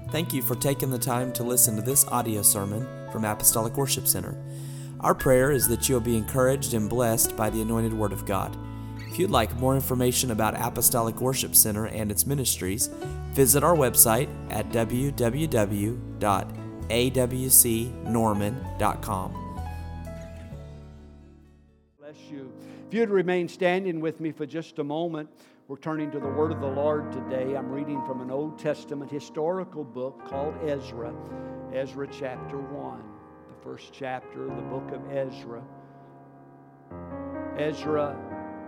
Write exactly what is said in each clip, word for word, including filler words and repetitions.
Thank you for taking the time to listen to this audio sermon from Apostolic Worship Center. Our prayer is that you'll be encouraged and blessed by the anointed Word of God. If you'd like more information about Apostolic Worship Center and its ministries, visit our website at w w w dot a w c norman dot com. Bless you. If you'd remain standing with me for just a moment, we're turning to the Word of the Lord today. I'm reading from an Old Testament historical book called Ezra, Ezra chapter one, the first chapter of the book of Ezra. Ezra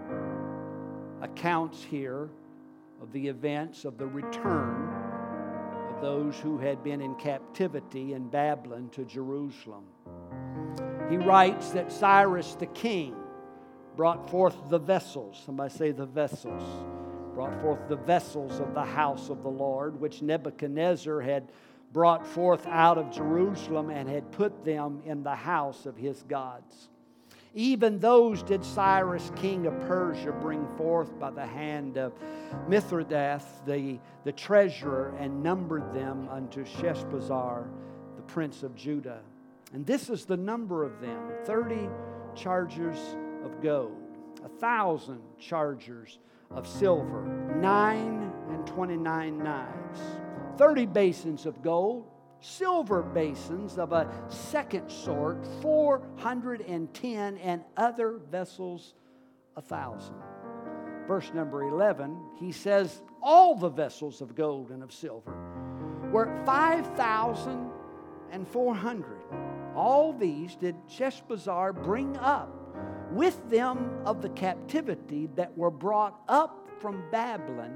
accounts here of the events of the return of those who had been in captivity in Babylon to Jerusalem. He writes that Cyrus the king brought forth the vessels, somebody say the vessels, brought forth the vessels of the house of the Lord, which Nebuchadnezzar had brought forth out of Jerusalem and had put them in the house of his gods. Even those did Cyrus, king of Persia, bring forth by the hand of Mithridates, the, the treasurer, and numbered them unto Sheshbazzar, the prince of Judah. And this is the number of them, thirty chargers of gold, a thousand chargers of silver, nine and twenty-nine knives, thirty basins of gold, silver basins of a second sort, four hundred and ten, and other vessels a thousand. Verse number eleven, he says, all the vessels of gold and of silver were five thousand and four hundred. All these did Sheshbazzar bring up with them of the captivity that were brought up from Babylon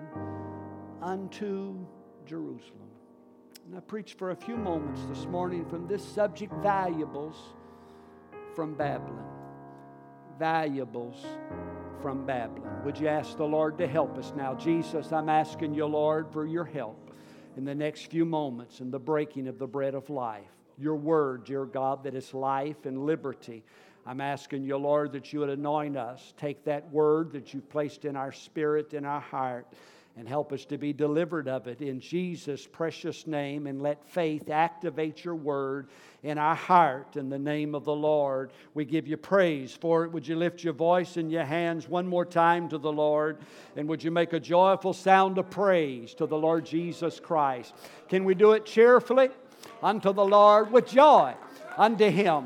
unto Jerusalem. And I preached for a few moments this morning from this subject, valuables from Babylon. Valuables from Babylon. Would you ask the Lord to help us now? Jesus, I'm asking you, Lord, for your help in the next few moments in the breaking of the bread of life. Your word, dear God, that is life and liberty. I'm asking you, Lord, that you would anoint us. Take that word that you've placed in our spirit, in our heart, and help us to be delivered of it in Jesus' precious name. And let faith activate your word in our heart in the name of the Lord. We give you praise for it. Would you lift your voice and your hands one more time to the Lord? And would you make a joyful sound of praise to the Lord Jesus Christ? Can we do it cheerfully? Unto the Lord with joy, unto Him.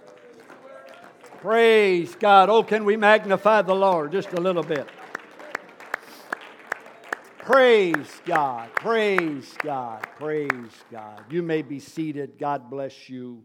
Praise God. Oh, can we magnify the Lord just a little bit? Praise God. Praise God. Praise God. You may be seated. God bless you.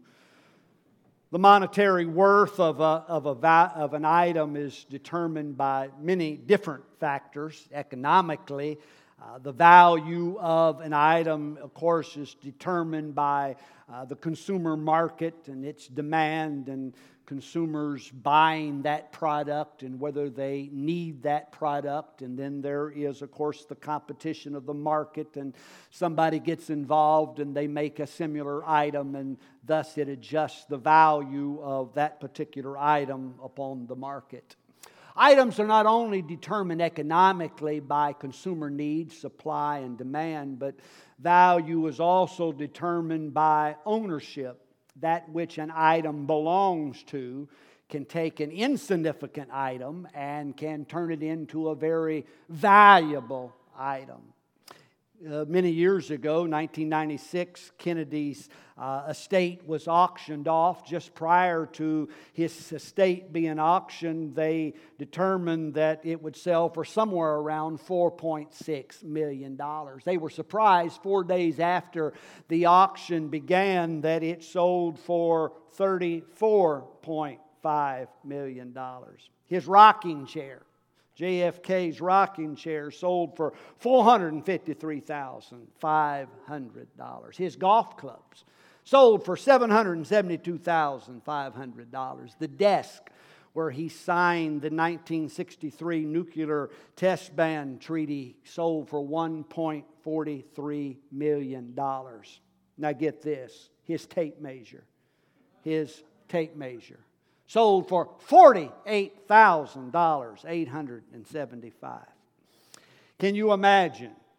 The monetary worth of, a, of, a, of an item is determined by many different factors. Economically, Uh, the value of an item, of course, is determined by uh, the consumer market and its demand and consumers buying that product and whether they need that product. And then there is, of course, the competition of the market, and somebody gets involved and they make a similar item, and thus it adjusts the value of that particular item upon the market. Items are not only determined economically by consumer needs, supply, and demand, but value is also determined by ownership. That which an item belongs to can take an insignificant item and can turn it into a very valuable item. Uh, many years ago, nineteen ninety-six, Kennedy's uh, estate was auctioned off. Just prior to his estate being auctioned, they determined that it would sell for somewhere around four point six million dollars. They were surprised four days after the auction began that it sold for thirty-four point five million dollars. His rocking chair, J F K's rocking chair, sold for four hundred fifty-three thousand five hundred dollars. His golf clubs sold for seven hundred seventy-two thousand five hundred dollars. The desk where he signed the nineteen sixty-three nuclear test ban treaty sold for one point four three million dollars. Now get this, his tape measure, his tape measure sold for forty-eight thousand eight hundred seventy-five dollars. Can you imagine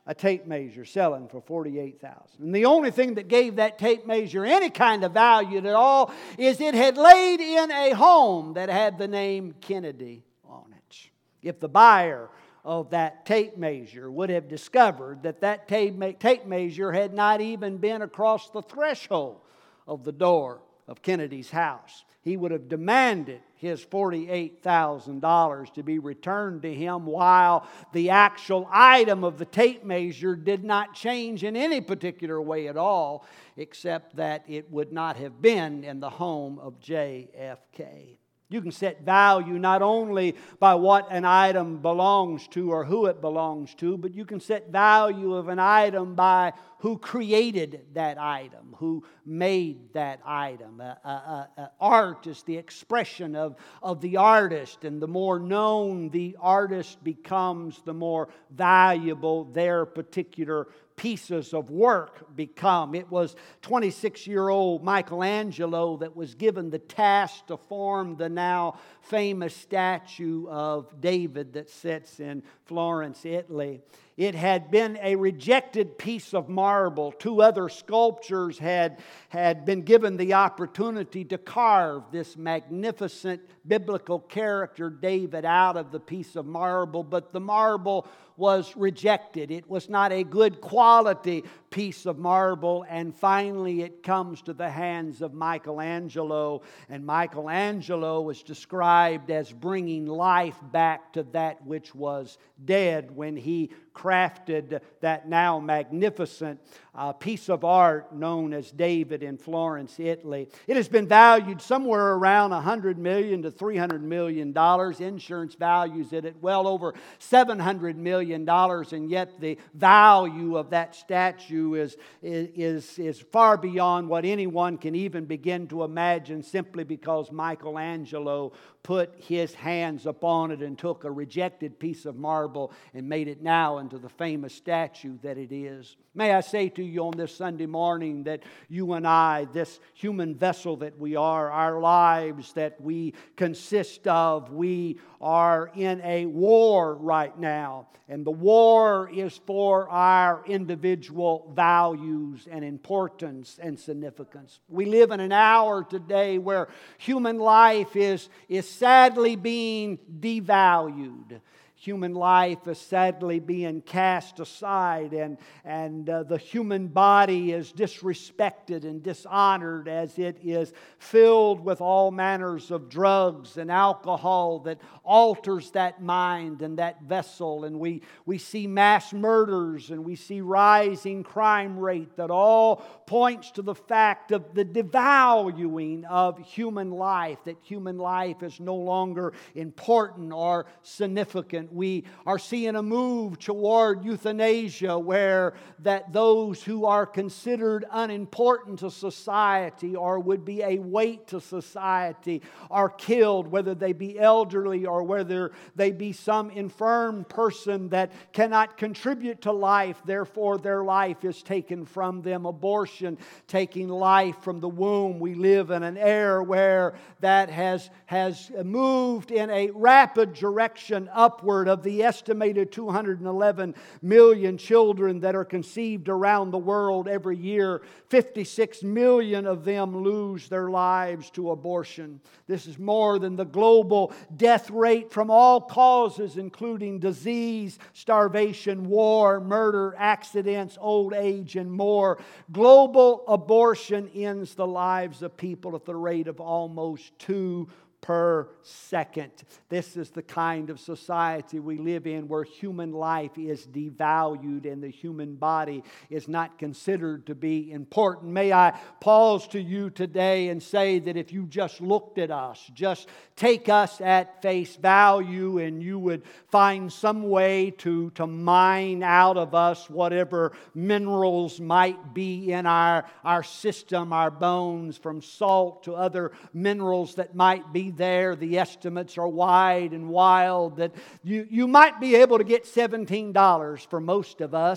a tape measure selling for forty-eight thousand dollars. And the only thing that gave that tape measure any kind of value at all is it had laid in a home that had the name Kennedy on it. If the buyer of that tape measure would have discovered that that tape, tape measure had not even been across the threshold of the door of Kennedy's house, he would have demanded his forty-eight thousand dollars to be returned to him, while the actual item of the tape measure did not change in any particular way at all, except that it would not have been in the home of J F K. You can set value not only by what an item belongs to or who it belongs to, but you can set value of an item by who created that item, who made that item. Uh, uh, uh, art is the expression of, of the artist, and the more known the artist becomes, the more valuable their particular pieces of work become. It was twenty-six-year-old Michelangelo that was given the task to form the now famous statue of David that sits in Florence, Italy. It had been a rejected piece of marble. Two other sculptors had, had been given the opportunity to carve this magnificent biblical character, David, out of the piece of marble, but the marble was rejected. It was not a good quality piece of marble, and finally it comes to the hands of Michelangelo, and Michelangelo is described as bringing life back to that which was dead when he crafted that now magnificent uh, piece of art known as David in Florence, Italy. It has been valued somewhere around one hundred million dollars to three hundred million dollars. Insurance values it at well over seven hundred million dollars, and yet the value of that statue is, is, is far beyond what anyone can even begin to imagine, simply because Michelangelo put his hands upon it and took a rejected piece of marble and made it now into the famous statue that it is. May I say to you on this Sunday morning that you and I, this human vessel that we are, our lives that we consist of, we are in a war right now. And the war is for our individual values and importance and significance. We live in an hour today where human life is, is sadly being devalued. Human life is sadly being cast aside, and, and uh, the human body is disrespected and dishonored as it is filled with all manners of drugs and alcohol that alters that mind and that vessel. And we, we see mass murders, and we see rising crime rate that all points to the fact of the devaluing of human life, that human life is no longer important or significant. We are seeing a move toward euthanasia, where that those who are considered unimportant to society or would be a weight to society are killed, whether they be elderly or whether they be some infirm person that cannot contribute to life. Therefore, their life is taken from them. Abortion, taking life from the womb. We live in an era where that has, has moved in a rapid direction upward of the estimated two hundred eleven million children that are conceived around the world every year. fifty-six million of them lose their lives to abortion. This is more than the global death rate from all causes, including disease, starvation, war, murder, accidents, old age, and more. Global abortion ends the lives of people at the rate of almost two per second. This is the kind of society we live in, where human life is devalued and the human body is not considered to be important. May I pause to you today and say that if you just looked at us, just take us at face value, and you would find some way to, to mine out of us whatever minerals might be in our, our system, our bones, from salt to other minerals that might be there. The estimates are wide and wild that you, you might be able to get seventeen dollars for most of us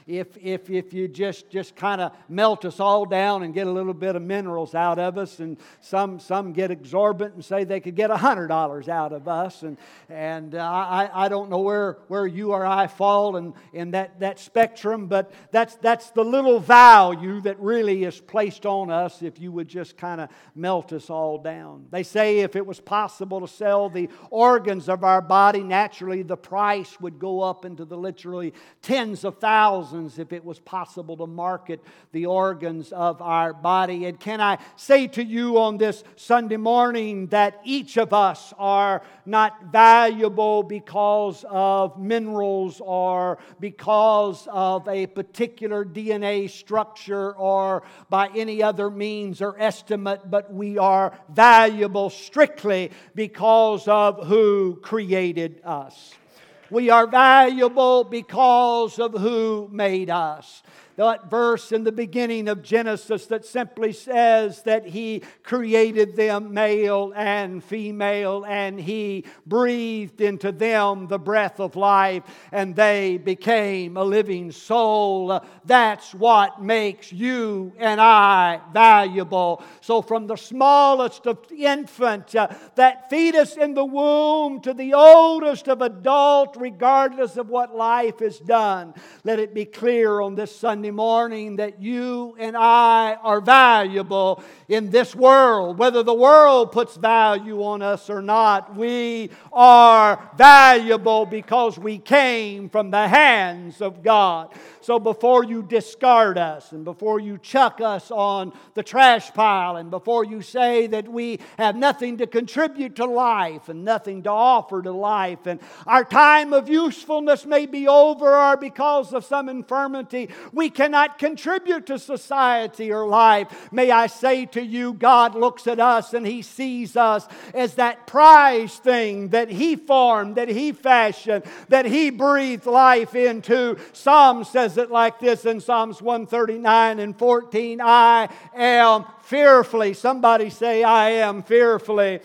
if if if you just just kind of melt us all down and get a little bit of minerals out of us, and some some get exorbitant and say they could get a hundred dollars out of us, and and uh, I I don't know where where you or I fall in in that that spectrum, but that's that's the little value that really is placed on us if you would just kind of melt us all down. They say if it was possible to sell the organs of our body, naturally the price would go up into the literally tens of thousands if it was possible to market the organs of our body. And can I say to you on this Sunday morning that each of us are not valuable because of minerals or because of a particular D N A structure or by any other means or estimate, but we are valuable strictly because of who created us. We are valuable because of who made us. That verse in the beginning of Genesis that simply says that He created them male and female, and He breathed into them the breath of life, and they became a living soul. That's what makes you and I valuable. So from the smallest of infant, uh, that fetus in the womb, to the oldest of adult, regardless of what life has done, let it be clear on this Sunday morning that you and I are valuable in this world. Whether the world puts value on us or not, we are valuable because we came from the hands of God. So before you discard us, and before you chuck us on the trash pile, and before you say that we have nothing to contribute to life and nothing to offer to life, and our time of usefulness may be over, or because of some infirmity we cannot contribute to society or life, may I say to you, God looks at us and He sees us as that prized thing that He formed, that He fashioned, that He breathed life into. Psalm says it like this in Psalms one thirty-nine and fourteen, I am fearfully, somebody say, I am fearfully.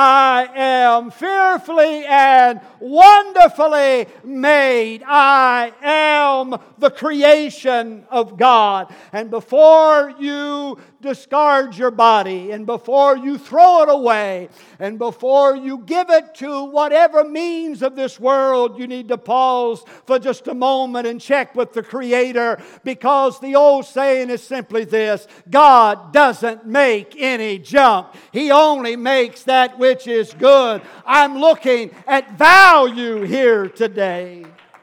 I am fearfully and wonderfully made. I am the creation of God. And before you discard your body, and before you throw it away, and before you give it to whatever means of this world, you need to pause for just a moment and check with the Creator, because the old saying is simply this: God doesn't make any junk. He only makes that which is good. I'm looking at value here today.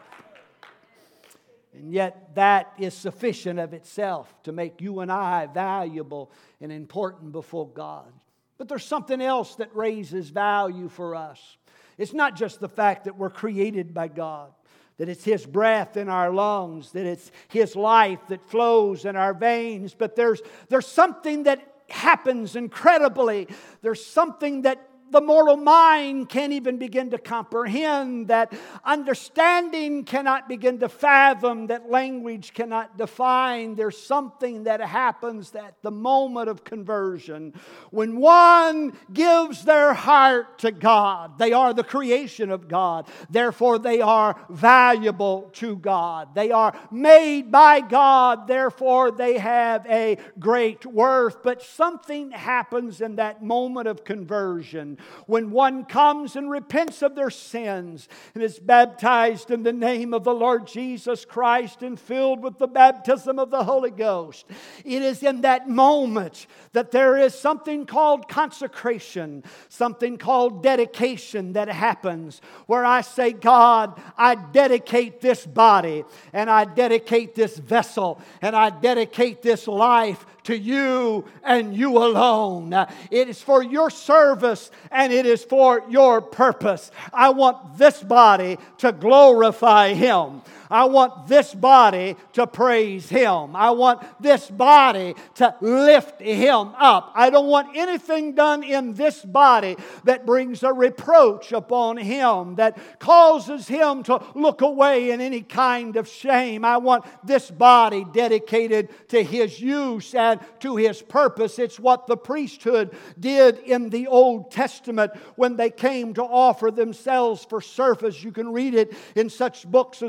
And yet that is sufficient of itself to make you and I valuable and important before God. But there's something else that raises value for us. It's not just the fact that we're created by God, that it's His breath in our lungs, that it's His life that flows in our veins, but there's, there's something that happens incredibly. There's something that the mortal mind can't even begin to comprehend, that understanding cannot begin to fathom, that language cannot define. There's something that happens at the moment of conversion. When one gives their heart to God, they are the creation of God. Therefore, they are valuable to God. They are made by God. Therefore, they have a great worth. But something happens in that moment of conversion. When one comes and repents of their sins and is baptized in the name of the Lord Jesus Christ and filled with the baptism of the Holy Ghost, it is in that moment that there is something called consecration, something called dedication that happens, where I say, God, I dedicate this body, and I dedicate this vessel, and I dedicate this life to you and you alone. It is for your service and it is for your purpose. I want this body to glorify Him. I want this body to praise Him. I want this body to lift Him up. I don't want anything done in this body that brings a reproach upon Him, that causes Him to look away in any kind of shame. I want this body dedicated to His use and to His purpose. It's what the priesthood did in the Old Testament when they came to offer themselves for service. You can read it in such books as the book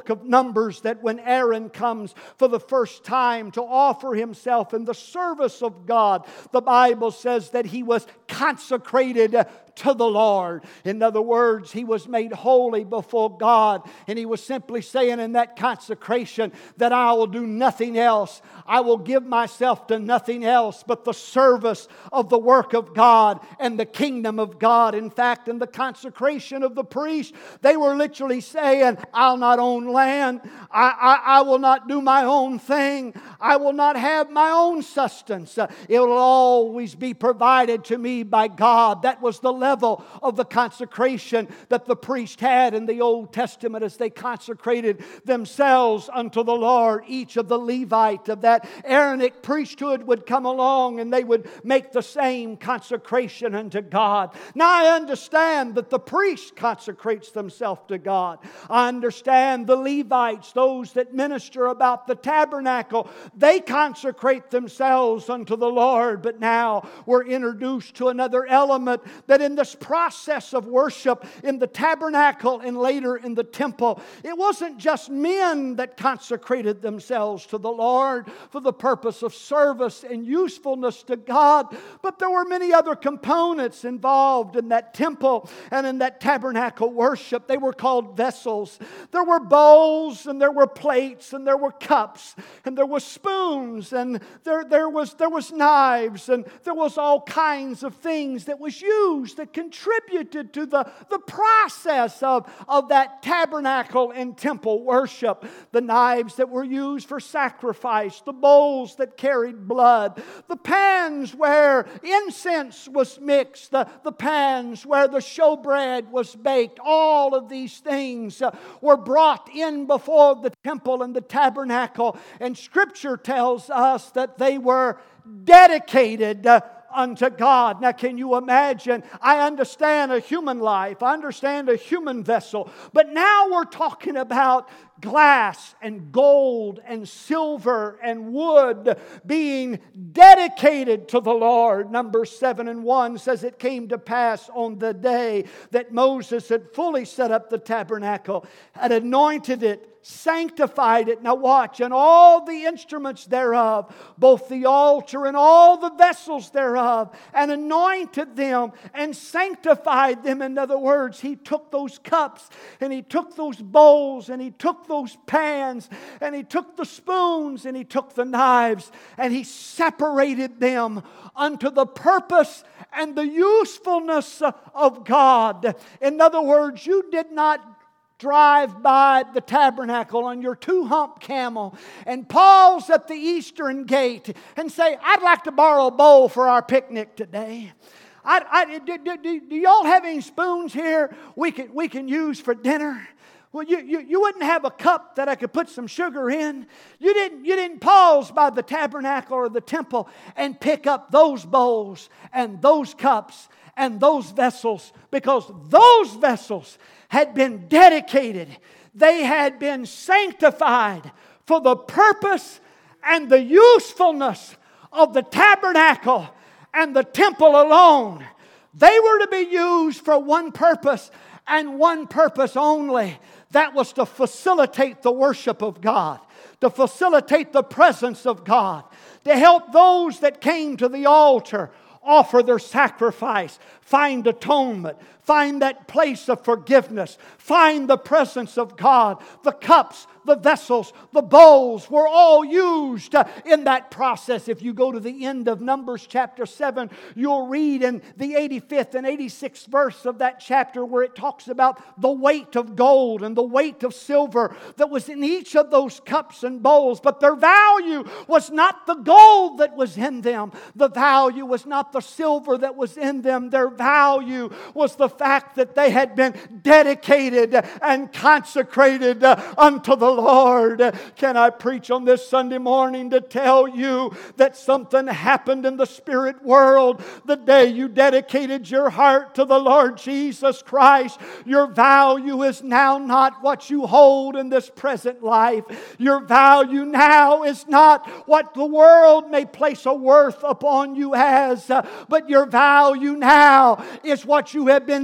book of Numbers that when Aaron comes for the first time to offer himself in the service of God, the Bible says that he was consecrated to the Lord. In other words, he was made holy before God, and he was simply saying in that consecration that I will do nothing else. I will give myself to nothing else but the service of the work of God and the kingdom of God. In fact, in the consecration of the priest, they were literally saying, I'll not own land. I, I, I will not do my own thing. I will not have my own sustenance. Uh, it will always be provided to me by God. That was the level of the consecration that the priest had in the Old Testament as they consecrated themselves unto the Lord. Each of the Levite of that Aaronic priesthood would come along and they would make the same consecration unto God. Now I understand that the priest consecrates themselves to God. I understand the Levites, those that minister about the tabernacle, they consecrate themselves unto the Lord. But now we're introduced to another element that in this process of worship in the tabernacle and later in the temple, it wasn't just men that consecrated themselves to the Lord for the purpose of service and usefulness to God, but there were many other components involved in that temple and in that tabernacle worship. They were called vessels. There were bowls and there were plates and there were cups and there were spoons and there, there was there was knives and there was all kinds of things that was used that contributed to the, the process of, of that tabernacle and temple worship. The knives that were used for sacrifice, the bowls that carried blood, the pans where incense was mixed, the, the pans where the showbread was baked. All of these things uh, were brought in before the temple and the tabernacle, and Scripture tells us that they were dedicated uh, unto God. Now can you imagine? I understand a human life. I understand a human vessel. But now we're talking about glass and gold and silver and wood being dedicated to the Lord. Numbers seven and one says it came to pass on the day that Moses had fully set up the tabernacle, had anointed it, sanctified it. Now watch, and all the instruments thereof, both the altar and all the vessels thereof, and anointed them and sanctified them. In other words, he took those cups and he took those bowls and he took those pans and he took the spoons and he took the knives and he separated them unto the purpose and the usefulness of God. In other words, you did not drive by the tabernacle on your two-hump camel and pause at the eastern gate and say, I'd like to borrow a bowl for our picnic today. I, I, do, do, do, do y'all have any spoons here we can, we can use for dinner? Well, you, you, you wouldn't have a cup that I could put some sugar in. You didn't, you didn't pause by the tabernacle or the temple and pick up those bowls and those cups and those vessels, because those vessels had been dedicated. They had been sanctified for the purpose and the usefulness of the tabernacle and the temple alone. They were to be used for one purpose and one purpose only. That was to facilitate the worship of God, to facilitate the presence of God, to help those that came to the altar offer their sacrifice, find atonement, find that place of forgiveness, find the presence of God. The cups, the vessels, the bowls were all used in that process. If you go to the end of Numbers chapter seven, you'll read in the eighty-fifth and eighty-sixth verse of that chapter where it talks about the weight of gold and the weight of silver that was in each of those cups and bowls. But their value was not the gold that was in them. The value was not the silver that was in them. Their value was the fact that they had been dedicated and consecrated unto the Lord. Can I preach on this Sunday morning to tell you that something happened in the spirit world the day you dedicated your heart to the Lord Jesus Christ? Your value is now not what you hold in this present life. Your value now is not what the world may place a worth upon you as, but your value now is what you have been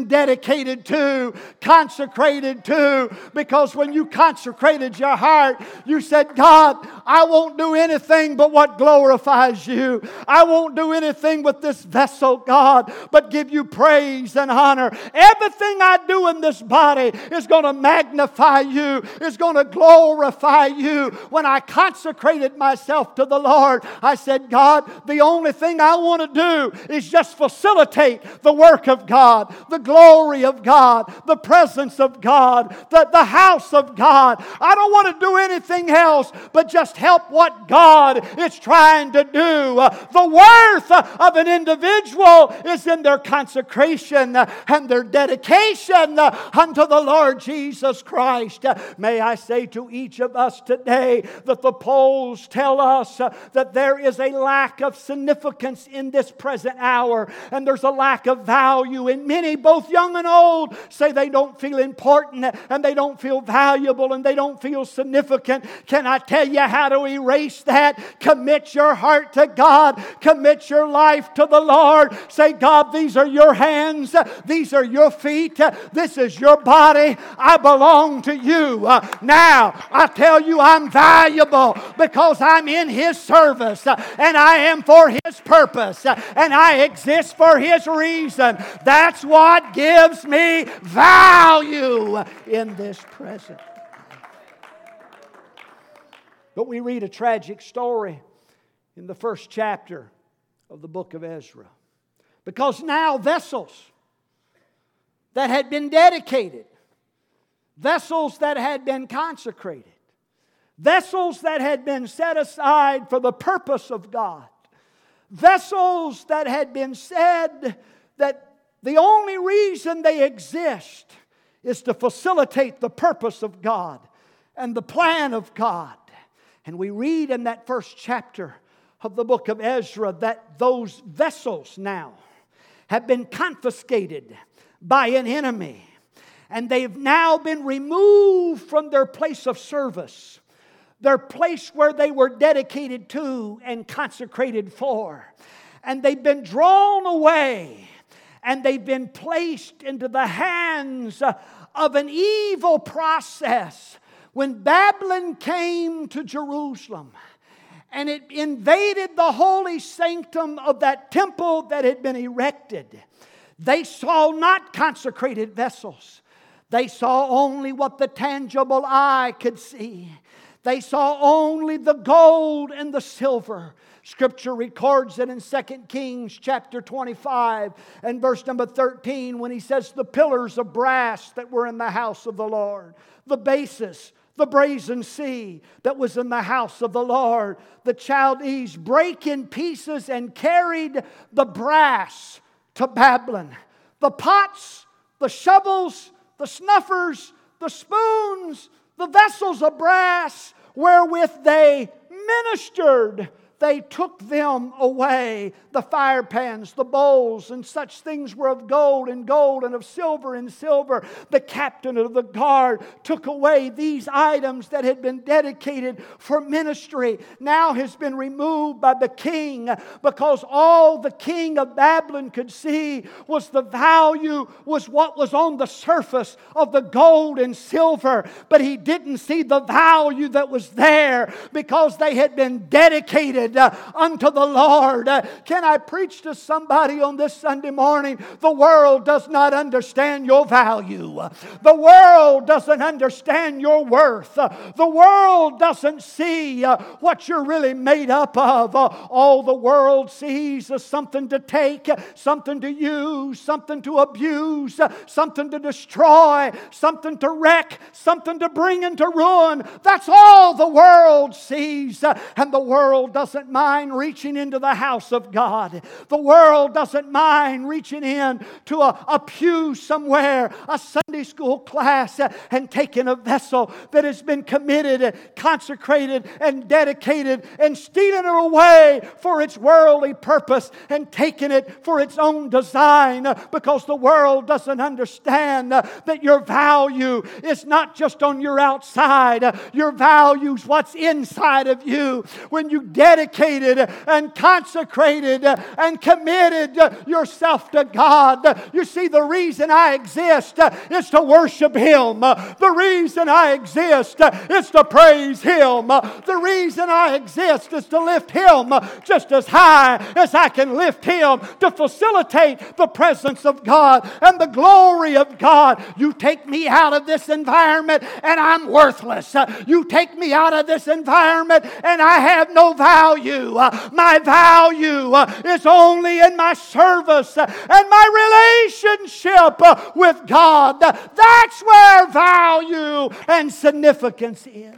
been dedicated to, consecrated to. Because when you consecrated your heart, you said, God, I won't do anything but what glorifies you. I won't do anything with this vessel, God, but give you praise and honor. Everything I do in this body is going to magnify you, is going to glorify you. When I consecrated myself to the Lord, I said, God, the only thing I want to do is just facilitate the work of God, the glory of God, the presence of God, the, the house of God. I don't want to do anything else but just help what God is trying to do. Uh, the worth uh, of an individual is in their consecration uh, and their dedication uh, unto the Lord Jesus Christ. Uh, may I say to each of us today that the polls tell us uh, that there is a lack of significance in this present hour, and there's a lack of value. And many, both young and old, say they don't feel important and they don't feel valuable and they don't feel significant. Can I tell you how to erase that? Commit your heart to God. Commit your life to the Lord. Say, God, these are your hands. These are your feet. This is your body. I belong to you. Uh, now, I tell you I'm valuable because I'm in His service uh, and I am for His purpose uh, and I exist for His reason. That's what gives me value in this present. But we read a tragic story in the first chapter of the book of Ezra. Because now vessels that had been dedicated, vessels that had been consecrated, vessels that had been set aside for the purpose of God, vessels that had been said that the only reason they exist is to facilitate the purpose of God and the plan of God. And we read in that first chapter of the book of Ezra that those vessels now have been confiscated by an enemy. And they've now been removed from their place of service, their place where they were dedicated to and consecrated for. And they've been drawn away, and they've been placed into the hands of an evil process. When Babylon came to Jerusalem and it invaded the holy sanctum of that temple that had been erected, they saw not consecrated vessels. They saw only what the tangible eye could see. They saw only the gold and the silver. Scripture records it in Second Kings chapter twenty-five and verse number thirteen when he says the pillars of brass that were in the house of the Lord, the basis, the brazen sea that was in the house of the Lord. The Chaldees break in pieces and carried the brass to Babylon. The pots, the shovels, the snuffers, the spoons, the vessels of brass wherewith they ministered, they took them away. The fire pans, the bowls, and such things were of gold and gold and of silver and silver. The captain of the guard took away these items that had been dedicated for ministry. Now has been removed by the king, because all the king of Babylon could see was the value, was what was on the surface of the gold and silver. But he didn't see the value that was there because they had been dedicated Uh, unto the Lord. Uh, can I preach to somebody on this Sunday morning? The world does not understand your value. Uh, the world doesn't understand your worth. Uh, the world doesn't see uh, what you're really made up of. Uh, all the world sees is something to take, uh, something to use, something to abuse, uh, something to destroy, something to wreck, something to bring into ruin. That's all the world sees. Uh, and the world doesn't mind reaching into the house of God. The world doesn't mind reaching in to a, a pew somewhere, a Sunday school class, uh, and taking a vessel that has been committed, uh, consecrated, and dedicated, and stealing it away for its worldly purpose and taking it for its own design, uh, because the world doesn't understand uh, that your value is not just on your outside. Uh, your value is what's inside of you. When you dedicate dedicated and consecrated and committed yourself to God. You see, the reason I exist is to worship Him. The reason I exist is to praise Him. The reason I exist is to lift Him just as high as I can lift Him, to facilitate the presence of God and the glory of God. You take me out of this environment and I'm worthless. You take me out of this environment and I have no value. My value is only in my service and my relationship with God. That's where value and significance is.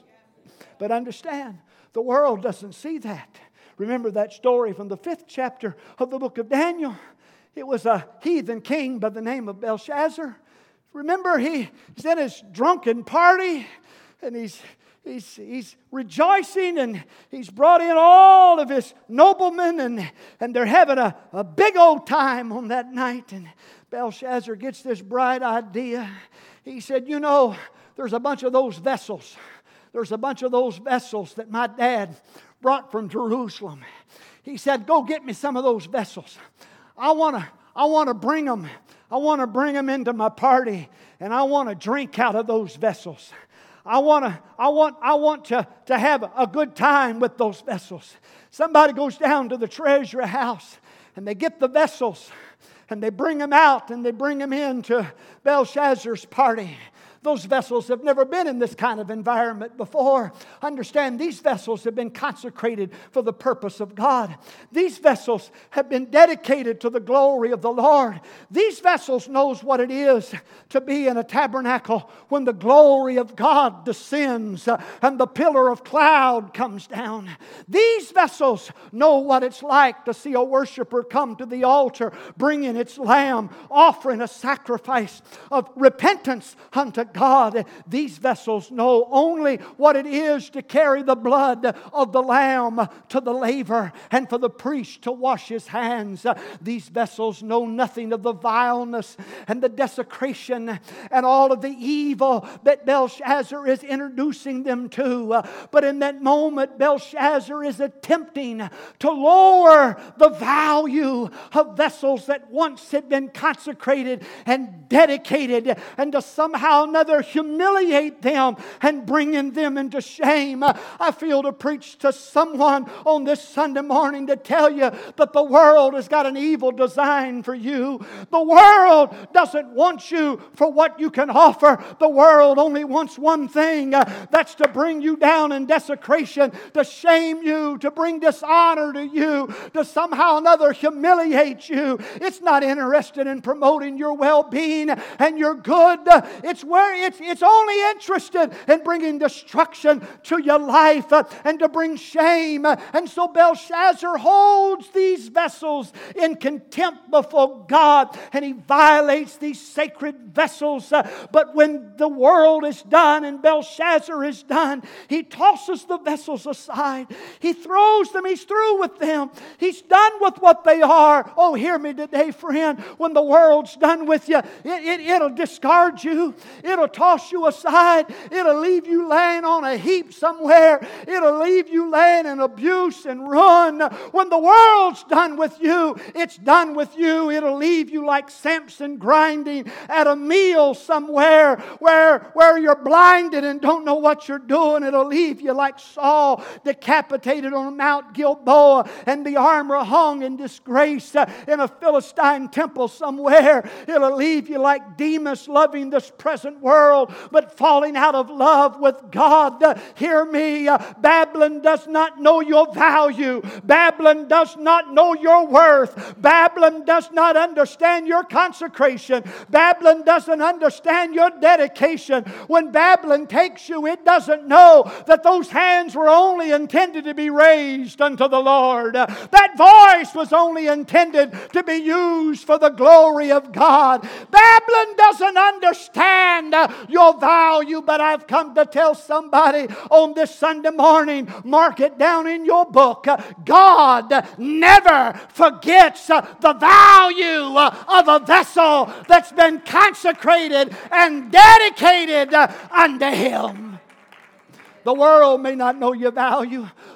But understand, the world doesn't see that. Remember that story from the fifth chapter of the book of Daniel. It was a heathen king by the name of Belshazzar. Remember, he, he's in his drunken party and he's He's, he's rejoicing, and he's brought in all of his noblemen, and, and they're having a, a big old time on that night. And Belshazzar gets this bright idea. He said, you know, there's a bunch of those vessels. There's a bunch of those vessels that my dad brought from Jerusalem. He said, go get me some of those vessels. I want to I want to bring them. I want to bring them into my party, and I want to drink out of those vessels. I want to, I want, I want to, to have a good time with those vessels. Somebody goes down to the treasury house and they get the vessels and they bring them out and they bring them into Belshazzar's party. Those vessels have never been in this kind of environment before. Understand, these vessels have been consecrated for the purpose of God. These vessels have been dedicated to the glory of the Lord. These vessels knows what it is to be in a tabernacle when the glory of God descends and the pillar of cloud comes down. These vessels know what it's like to see a worshiper come to the altar, bringing its lamb, offering a sacrifice of repentance unto God. God, these vessels know only what it is to carry the blood of the lamb to the laver and for the priest to wash his hands. These vessels know nothing of the vileness and the desecration and all of the evil that Belshazzar is introducing them to. But in that moment, Belshazzar is attempting to lower the value of vessels that once had been consecrated and dedicated, and to somehow another humiliate them and bringing them into shame. I feel to preach to someone on this Sunday morning to tell you that the world has got an evil design for you. The world doesn't want you for what you can offer. The world only wants one thing. That's to bring you down in desecration, to shame you, to bring dishonor to you, to somehow or another humiliate you. It's not interested in promoting your well-being and your good. It's where It's, it's only interested in bringing destruction to your life uh, and to bring shame. And so Belshazzar holds these vessels in contempt before God, and he violates these sacred vessels. Uh, but when the world is done and Belshazzar is done, he tosses the vessels aside. He throws them. He's through with them. He's done with what they are. Oh, hear me today, friend. When the world's done with you, it, it, it'll discard you. It'll toss you aside. It'll leave you laying on a heap somewhere. It'll leave you laying in abuse and ruin. When the world's done with you, it's done with you. It'll leave you like Samson grinding at a meal somewhere where, where you're blinded and don't know what you're doing. It'll leave you like Saul decapitated on Mount Gilboa and the armor hung in disgrace in a Philistine temple somewhere. It'll leave you like Demas loving this present world but falling out of love with God. Uh, hear me. Uh, Babylon does not know your value. Babylon does not know your worth. Babylon does not understand your consecration. Babylon doesn't understand your dedication. When Babylon takes you, it doesn't know that those hands were only intended to be raised unto the Lord. Uh, that voice was only intended to be used for the glory of God. Babylon doesn't understand uh, your value, but I've come to tell somebody on this Sunday morning, mark it down in your book. God never forgets the value of a vessel that's been consecrated and dedicated unto Him. The world may not know your value.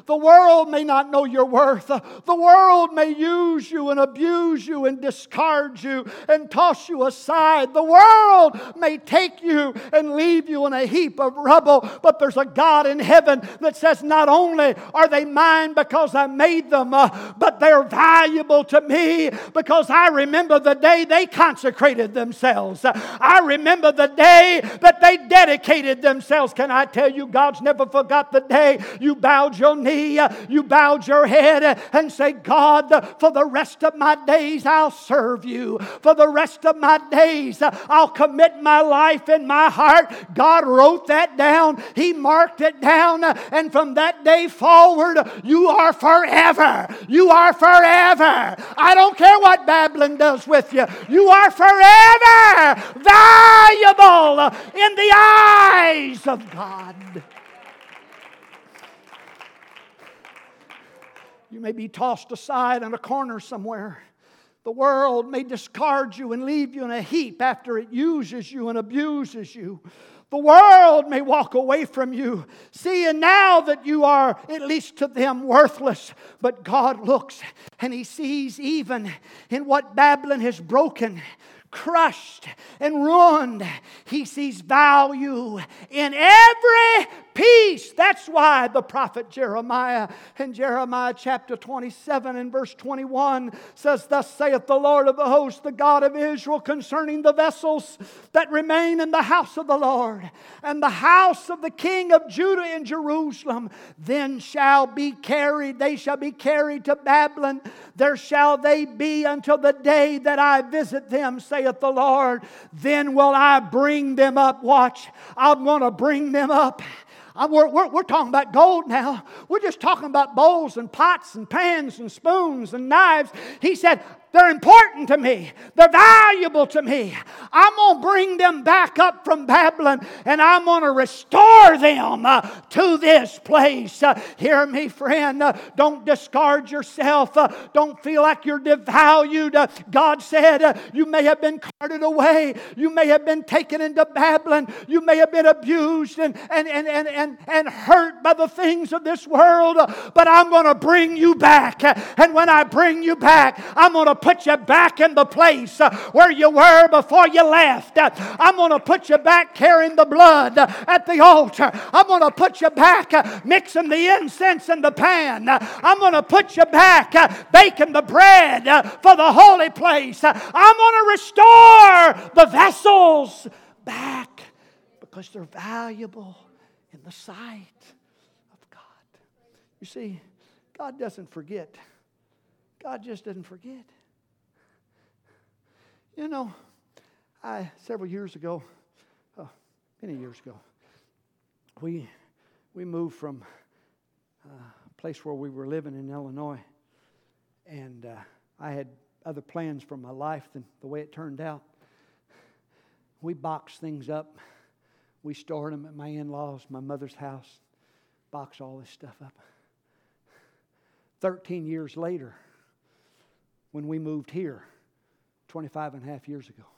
The world may not know your worth. The world may use you and abuse you and discard you and toss you aside. The world may take you and leave you in a heap of rubble. But there's a God in heaven that says, not only are they mine because I made them, uh, but they're valuable to me because I remember the day they consecrated themselves. I remember the day that they dedicated themselves. Can I tell you, God's never forgot the day you bowed your knee, you bowed your head and say, God, for the rest of my days I'll serve you. For the rest of my days I'll commit my life and my heart. God wrote that down. He marked it down. And from that day forward, you are forever. You are forever. I don't care what Babylon does with you. You are forever valuable in the eyes of God. You may be tossed aside in a corner somewhere. The world may discard you and leave you in a heap after it uses you and abuses you. The world may walk away from you, seeing now that you are, at least to them, worthless. But God looks and He sees even in what Babylon has broken, crushed, and ruined. He sees value in every piece. That's why the prophet Jeremiah in Jeremiah chapter twenty-seven and verse twenty-one says, Thus saith the Lord of the hosts, the God of Israel, concerning the vessels that remain in the house of the Lord and the house of the king of Judah in Jerusalem, then shall be carried, they shall be carried to Babylon. There shall they be until the day that I visit them, saith the Lord. Then will I bring them up. Watch, I'm going to bring them up. We're, we're, we're talking about gold now. We're just talking about bowls and pots and pans and spoons and knives. He said, they're important to me. They're valuable to me. I'm going to bring them back up from Babylon and I'm going to restore them uh, to this place. Uh, hear me, friend. Uh, don't discard yourself. Uh, don't feel like you're devalued. Uh, God said uh, you may have been carted away. You may have been taken into Babylon. You may have been abused and, and, and, and, and, and hurt by the things of this world. Uh, but I'm going to bring you back. Uh, and when I bring you back, I'm going to put you back in the place uh, where you were before you left. Uh, I'm going to put you back carrying the blood uh, at the altar. I'm going to put you back uh, mixing the incense in the pan. Uh, I'm going to put you back uh, baking the bread uh, for the holy place. Uh, I'm going to restore the vessels back because they're valuable in the sight of God. You see, God doesn't forget. God just doesn't forget. You know, I several years ago, oh, many years ago, we we moved from uh, a place where we were living in Illinois, and uh, I had other plans for my life than the way it turned out. We boxed things up. We stored them at my in-laws, my mother's house, boxed all this stuff up. Thirteen years later, when we moved here, twenty-five and a half years ago,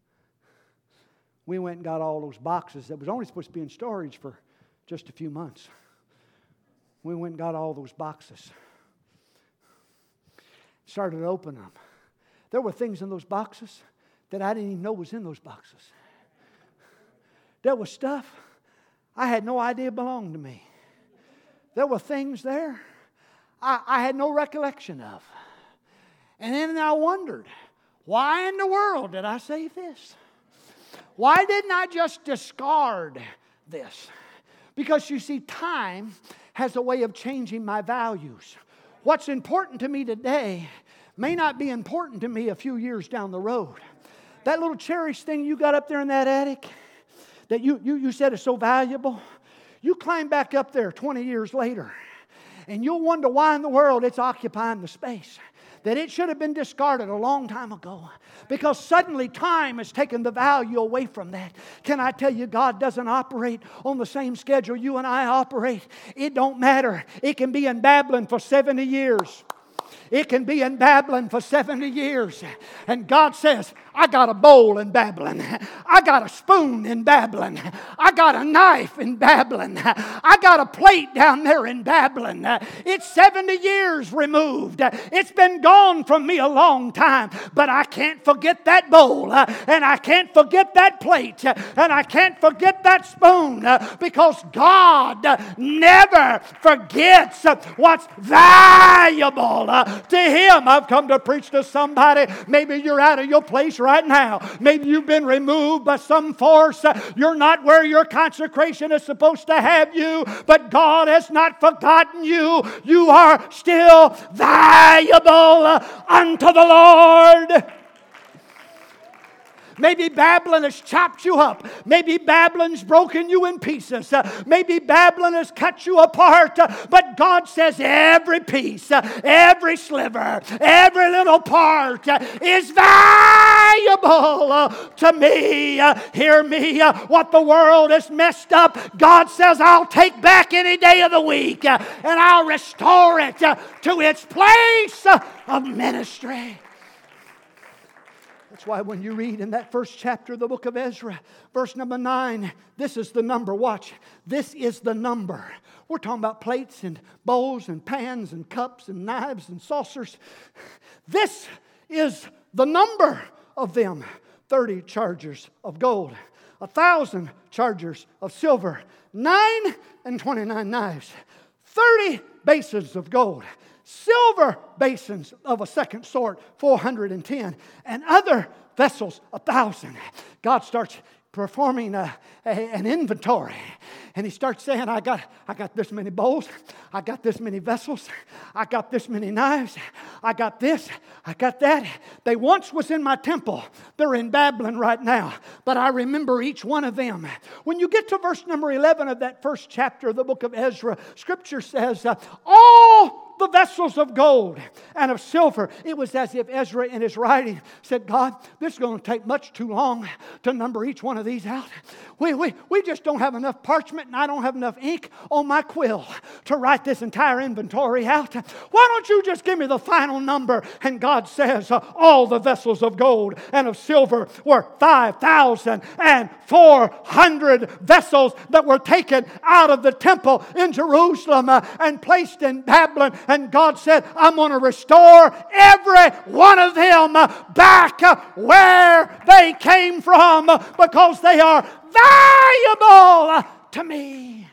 we went and got all those boxes that was only supposed to be in storage for just a few months. We went and got all those boxes. Started to open them. There were things in those boxes that I didn't even know was in those boxes. There was stuff I had no idea belonged to me. There were things there I, I had no recollection of. And then I wondered, why in the world did I save this? Why didn't I just discard this? Because you see, time has a way of changing my values. What's important to me today may not be important to me a few years down the road. That little cherished thing you got up there in that attic that you, you, you said is so valuable, you climb back up there twenty years later and you'll wonder why in the world it's occupying the space. That it should have been discarded a long time ago. Because suddenly time has taken the value away from that. Can I tell you, God doesn't operate on the same schedule you and I operate. It don't matter. It can be in Babylon for seventy years. It can be in Babylon for seventy years. And God says, I got a bowl in Babylon. I got a spoon in Babylon. I got a knife in Babylon. I got a plate down there in Babylon. It's seventy years removed. It's been gone from me a long time. But I can't forget that bowl. And I can't forget that plate. And I can't forget that spoon. Because God never forgets what's valuable to Him. I've come to preach to somebody. Maybe you're out of your place right now. Maybe you've been removed by some force. You're not where your consecration is supposed to have you, but God has not forgotten you. You are still valuable unto the Lord. Maybe Babylon has chopped you up. Maybe Babylon's broken you in pieces. Uh, maybe Babylon has cut you apart. Uh, but God says every piece, uh, every sliver, every little part uh, is valuable uh, to me. Uh, hear me. Uh, what the world has messed up, God says I'll take back any day of the week uh, and I'll restore it uh, to its place uh, of ministry. That's why when you read in that first chapter of the book of Ezra, verse number nine, this is the number. Watch. This is the number. We're talking about plates and bowls and pans and cups and knives and saucers. This is the number of them. thirty chargers of gold, a thousand chargers of silver, nine and twenty-nine knives, thirty basins of gold, silver basins of a second sort, four hundred ten, and other vessels, a thousand. God starts performing a, a, an inventory. And He starts saying, I got, I got this many bowls. I got this many vessels. I got this many knives. I got this. I got that. They once was in my temple. They're in Babylon right now. But I remember each one of them. When you get to verse number eleven of that first chapter of the book of Ezra, Scripture says, uh, all the vessels of gold and of silver. It was as if Ezra in his writing said, God, this is going to take much too long to number each one of these out. We, we, we just don't have enough parchment and I don't have enough ink on my quill to write this entire inventory out. Why don't you just give me the final number? And God says, uh, all the vessels of gold and of silver were five thousand four hundred vessels that were taken out of the temple in Jerusalem uh, and placed in Babylon. And God said, I'm going to restore every one of them back where they came from because they are valuable to me.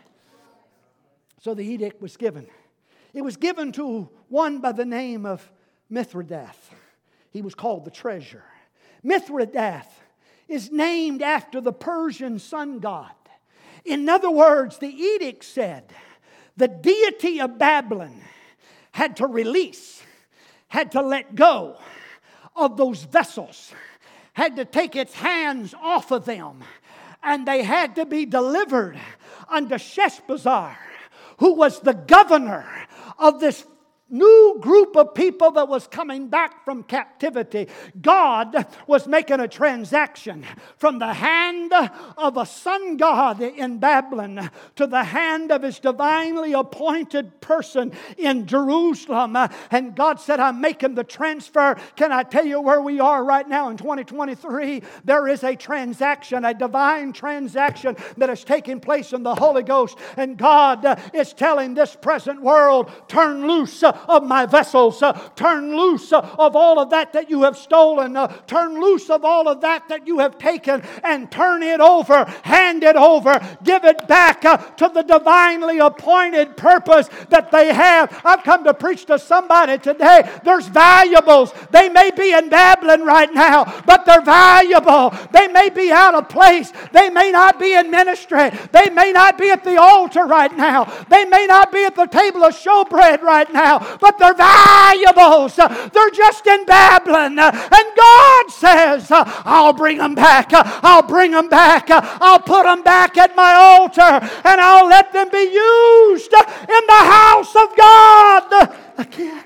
So the edict was given. It was given to one by the name of Mithridath. He was called the treasurer. Mithridath is named after the Persian sun god. In other words, the edict said the deity of Babylon had to release, had to let go of those vessels, had to take its hands off of them, and they had to be delivered unto Sheshbazzar, who was the governor of this new group of people that was coming back from captivity. God was making a transaction from the hand of a sun god in Babylon to the hand of His divinely appointed person in Jerusalem. And God said, I'm making the transfer. Can I tell you where we are right now in twenty twenty-three? There is a transaction, a divine transaction that is taking place in the Holy Ghost. And God is telling this present world, turn loose of my vessels. Uh, turn loose uh, of all of that that you have stolen. Uh, turn loose of all of that that you have taken and turn it over. Hand it over. Give it back uh, to the divinely appointed purpose that they have. I've come to preach to somebody today. There's valuables. They may be in Babylon right now, but they're valuable. They may be out of place. They may not be in ministry. They may not be at the altar right now. They may not be at the table of showbread right now, but they're valuables. They're just in Babylon. And God says, I'll bring them back. I'll bring them back. I'll put them back at my altar and I'll let them be used in the house of God again.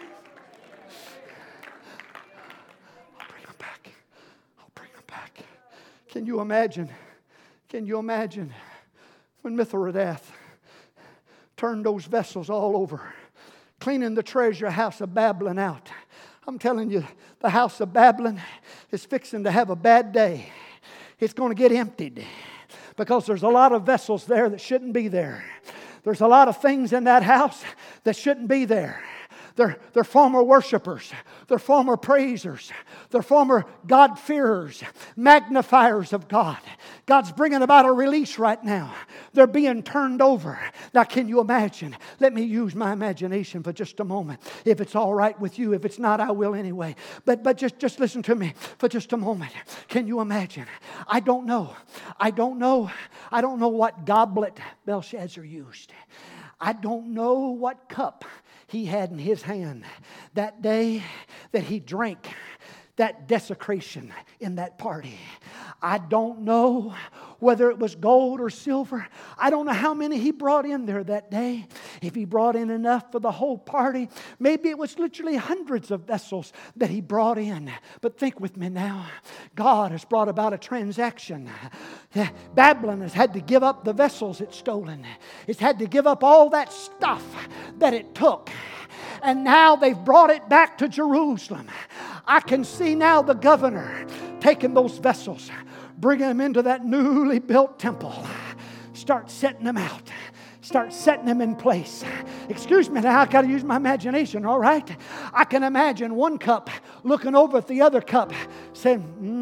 I'll bring them back. I'll bring them back. Can you imagine? Can you imagine when Mithridath turned those vessels all over, cleaning the treasure house of Babylon out, I'm telling you, the house of Babylon is fixing to have a bad day. It's going to get emptied because there's a lot of vessels there that shouldn't be there. There's a lot of things in that house that shouldn't be there. They're, they're former worshipers. They're former praisers. They're former God-fearers, magnifiers of God. God's bringing about a release right now. They're being turned over. Now, can you imagine? Let me use my imagination for just a moment. If it's all right with you. If it's not, I will anyway. But, but just, just listen to me for just a moment. Can you imagine? I don't know. I don't know. I don't know what goblet Belshazzar used. I don't know what cup he had in his hand that day that he drank that desecration in that party. I don't know whether it was gold or silver. I don't know how many he brought in there that day. If he brought in enough for the whole party, maybe it was literally hundreds of vessels that he brought in. But think with me now. God has brought about a transaction. Babylon has had to give up the vessels it's stolen. It's had to give up all that stuff that it took. And now they've brought it back to Jerusalem. I can see now the governor taking those vessels, bringing them into that newly built temple. Start setting them out. Start setting them in place. Excuse me now, I've got to use my imagination, all right? I can imagine one cup looking over at the other cup saying,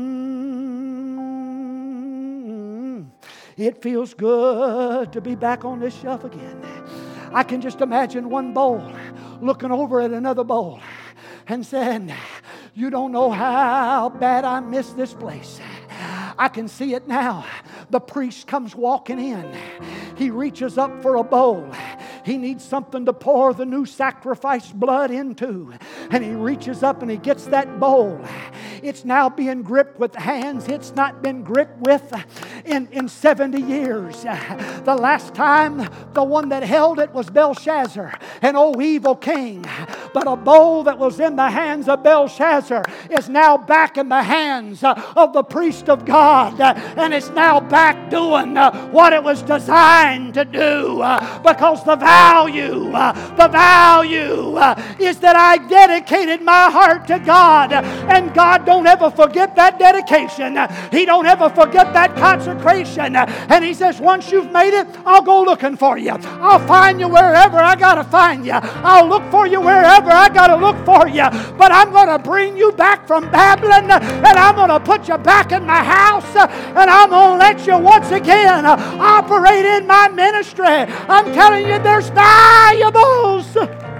mm, it feels good to be back on this shelf again. I can just imagine one bowl looking over at another bowl and saying, you don't know how bad I miss this place. I can see it now. The priest comes walking in. He reaches up for a bowl. He needs something to pour the new sacrifice blood into. And he reaches up and he gets that bowl. It's now being gripped with hands it's not been gripped with in, in seventy years. The last time the one that held it was Belshazzar, an old evil king. But a bowl that was in the hands of Belshazzar is now back in the hands of the priest of God. And it's now back doing what it was designed to do. Because the value, the value is that I dedicated my heart to God. And God don't ever forget that dedication. He don't ever forget that consecration. And He says, once you've made it, I'll go looking for you. I'll find you wherever I got to find you. I'll look for you wherever I got to look for you. But I'm going to bring you back from Babylon, and I'm going to put you back in my house, and I'm going to let you once again operate in my ministry. I'm telling you, there's valuables.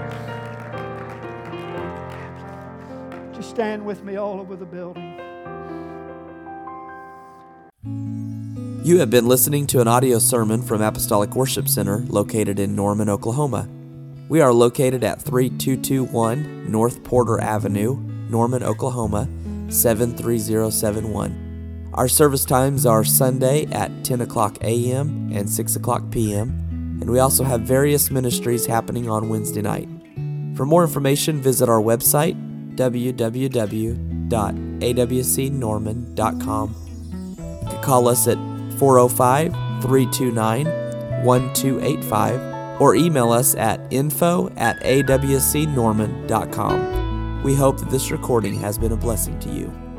Just stand with me all over the building. You have been listening to an audio sermon from Apostolic Worship Center located in Norman, Oklahoma. We are located at three two two one North Porter Avenue, Norman, Oklahoma, seven three zero seven one. Our service times are Sunday at ten o'clock a.m. and six o'clock p.m., and we also have various ministries happening on Wednesday night. For more information, visit our website, w w w dot a w c norman dot com. You can call us at four oh five, three two nine, one two eight five or email us at info at a w c norman dot com. We hope that this recording has been a blessing to you.